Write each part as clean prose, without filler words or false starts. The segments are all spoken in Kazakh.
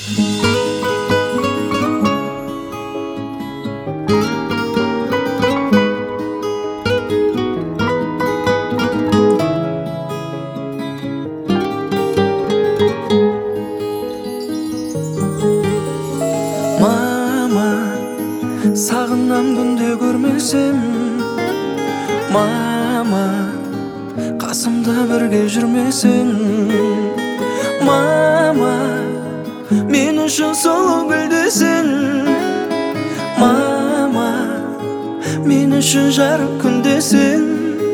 Сағынам күнде көрмесем, мама, қасымда бірге жүрмесең. Мама, мен үшін сұлу гүлдесің. Мама, мен үшін жарық күндесің.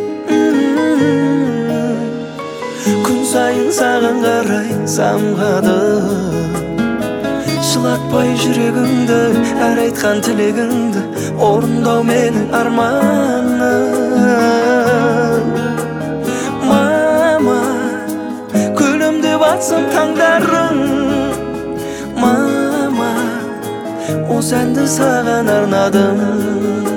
Күн сайын саған қарай самғады, жылатпай жүрегіңді, әр айтқан тілегіңді орындау менің арманым. Мама, күлімдеп атсын таңдарың. Мама, осы әнді саған арнадым.